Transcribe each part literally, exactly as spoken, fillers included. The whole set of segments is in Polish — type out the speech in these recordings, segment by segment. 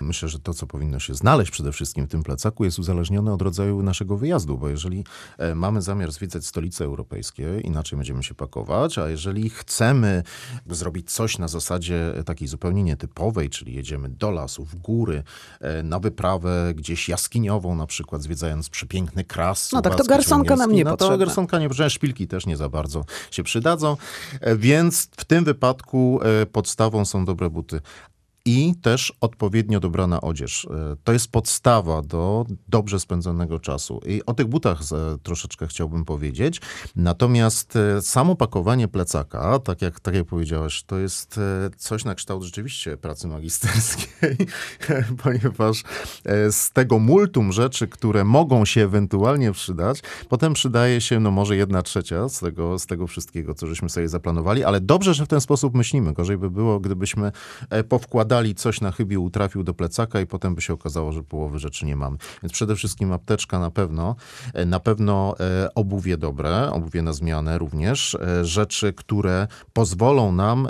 myślę, że to, co powinno się znaleźć przede wszystkim w tym plecaku, jest uzależnione od rodzaju naszego wyjazdu, bo jeżeli mamy zamiar zwiedzać stolice europejskie, inaczej będziemy się pakować, a jeżeli chcemy zrobić coś na zasadzie takiej zupełnie nietypowej, czyli jedziemy do lasu, w góry, na wyprawę gdzieś jaskiniową na przykład, zwiedzając przepiękny kras. No tak, to garsonka nam nie no potrzebna. To garsonka nie potrzebna, szpilki też nie za bardzo się przydadzą, więc w tym wypadku podstawą są dobre buty. I też odpowiednio dobrana odzież. To jest podstawa do dobrze spędzonego czasu. I o tych butach troszeczkę chciałbym powiedzieć. Natomiast samo pakowanie plecaka, tak jak, tak jak powiedziałaś, to jest coś na kształt rzeczywiście pracy magisterskiej, ponieważ z tego multum rzeczy, które mogą się ewentualnie przydać, potem przydaje się no może jedna trzecia z tego, z tego wszystkiego, co żeśmy sobie zaplanowali, ale dobrze, że w ten sposób myślimy. Gorzej by było, gdybyśmy powkładali coś na chybił, trafił do plecaka i potem by się okazało, że połowy rzeczy nie mamy. Więc przede wszystkim apteczka na pewno, na pewno obuwie dobre, obuwie na zmianę również, rzeczy, które pozwolą nam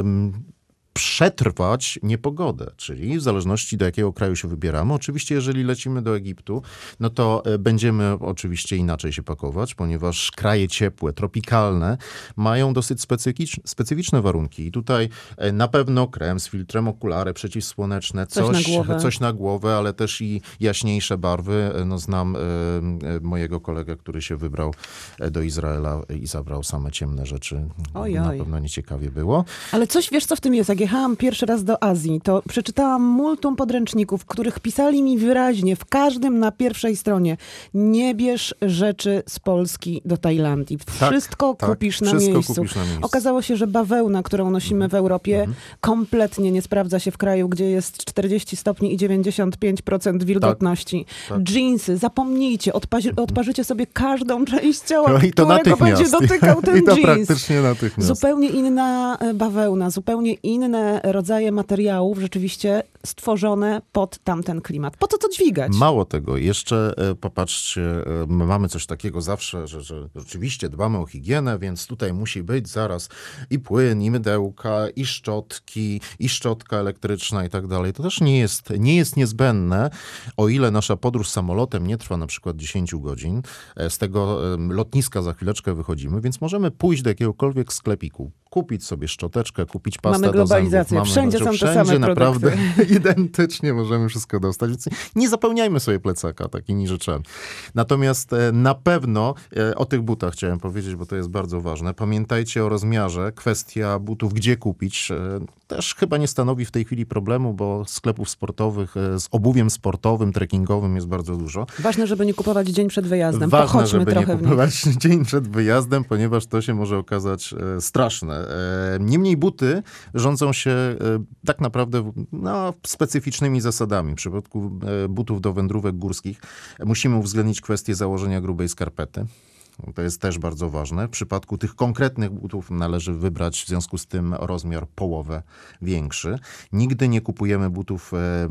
przetrwać niepogodę, czyli w zależności do jakiego kraju się wybieramy. Oczywiście jeżeli lecimy do Egiptu, no to będziemy oczywiście inaczej się pakować, ponieważ kraje ciepłe, tropikalne mają dosyć specyficz, specyficzne warunki. I tutaj na pewno krem z filtrem, okulary przeciwsłoneczne, coś, coś, na głowę. coś na głowę, ale też i jaśniejsze barwy. No znam y, y, mojego kolegę, który się wybrał do Izraela i zabrał same ciemne rzeczy. Oj, na oj. pewno nieciekawie było. Ale coś, wiesz co w tym jest? Jak jechałam pierwszy raz do Azji, to przeczytałam multum podręczników, w których pisali mi wyraźnie, w każdym na pierwszej stronie, nie bierz rzeczy z Polski do Tajlandii. Wszystko, tak, kupisz, tak, na wszystko miejscu. kupisz na miejscu. Okazało się, że bawełna, którą nosimy w Europie, Mhm. kompletnie nie sprawdza się w kraju, gdzie jest czterdzieści stopni i dziewięćdziesiąt pięć procent wilgotności. Tak, tak. Dżinsy, zapomnijcie, odpazi- odparzycie sobie każdą część ciała, No i to którego będzie natychmiast. dotykał ten I to dżins. praktycznie natychmiast. Zupełnie inna bawełna, zupełnie inne rodzaje materiałów rzeczywiście stworzone pod tamten klimat. Po co to dźwigać? Mało tego, jeszcze e, popatrzcie, e, my mamy coś takiego zawsze, że, że rzeczywiście dbamy o higienę, więc tutaj musi być zaraz i płyn, i mydełka, i szczotki, i szczotka elektryczna i tak dalej. To też nie jest, nie jest niezbędne, o ile nasza podróż samolotem nie trwa na przykład dziesięć godzin. E, z tego e, lotniska za chwileczkę wychodzimy, więc możemy pójść do jakiegokolwiek sklepiku, kupić sobie szczoteczkę, kupić pastę Mamy do zębów. globalizację. Mamy Wszędzie no, są te wszędzie same naprawdę produkty. identycznie możemy wszystko dostać. Więc nie zapełniajmy sobie plecaka takimi rzeczami. Natomiast e, na pewno e, o tych butach chciałem powiedzieć, bo to jest bardzo ważne. Pamiętajcie o rozmiarze. Kwestia butów, gdzie kupić, e, też chyba nie stanowi w tej chwili problemu, bo sklepów sportowych e, z obuwiem sportowym, trekkingowym jest bardzo dużo. Ważne, żeby nie kupować dzień przed wyjazdem. Ważne, Pochodźmy żeby trochę nie w nich. kupować dzień przed wyjazdem, ponieważ to się może okazać e, straszne. E, niemniej buty rządzą się e, tak naprawdę no, specyficznymi zasadami. W przypadku e, butów do wędrówek górskich musimy uwzględnić kwestię założenia grubej skarpety. To jest też bardzo ważne. W przypadku tych konkretnych butów należy wybrać w związku z tym rozmiar połowę większy. Nigdy nie kupujemy butów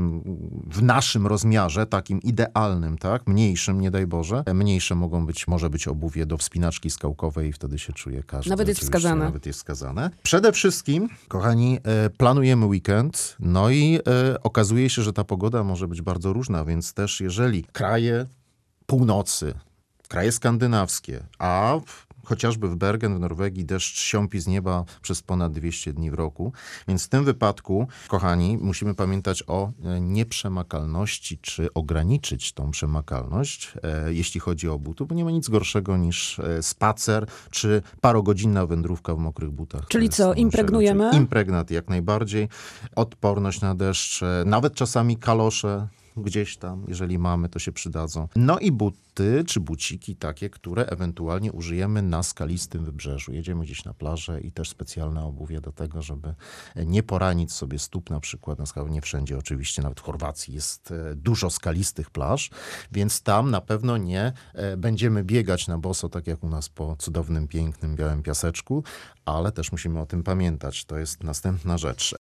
w naszym rozmiarze, takim idealnym, tak? Mniejszym, nie daj Boże. Mniejsze mogą być, może być obuwie do wspinaczki skałkowej i wtedy się czuje każdy. Nawet jest wskazane. Nawet jest wskazane. Przede wszystkim, kochani, planujemy weekend, no i okazuje się, że ta pogoda może być bardzo różna, więc też jeżeli kraje północy, kraje skandynawskie, a w, chociażby w Bergen, w Norwegii, deszcz siąpi z nieba przez ponad dwieście dni w roku. Więc w tym wypadku, kochani, musimy pamiętać o nieprzemakalności, czy ograniczyć tą przemakalność, e, jeśli chodzi o buty, bo nie ma nic gorszego niż e, spacer, czy parogodzinna wędrówka w mokrych butach. Czyli co, impregnujemy? Impregnat jak najbardziej, odporność na deszcz, e, nawet czasami kalosze, gdzieś tam, jeżeli mamy, to się przydadzą. No i buty, czy buciki takie, które ewentualnie użyjemy na skalistym wybrzeżu. Jedziemy gdzieś na plażę i też specjalne obuwie do tego, żeby nie poranić sobie stóp na przykład na skałę. Nie wszędzie oczywiście, nawet w Chorwacji jest dużo skalistych plaż, więc tam na pewno nie będziemy biegać na boso, tak jak u nas po cudownym, pięknym, białym piaseczku, ale też musimy o tym pamiętać. To jest następna rzecz.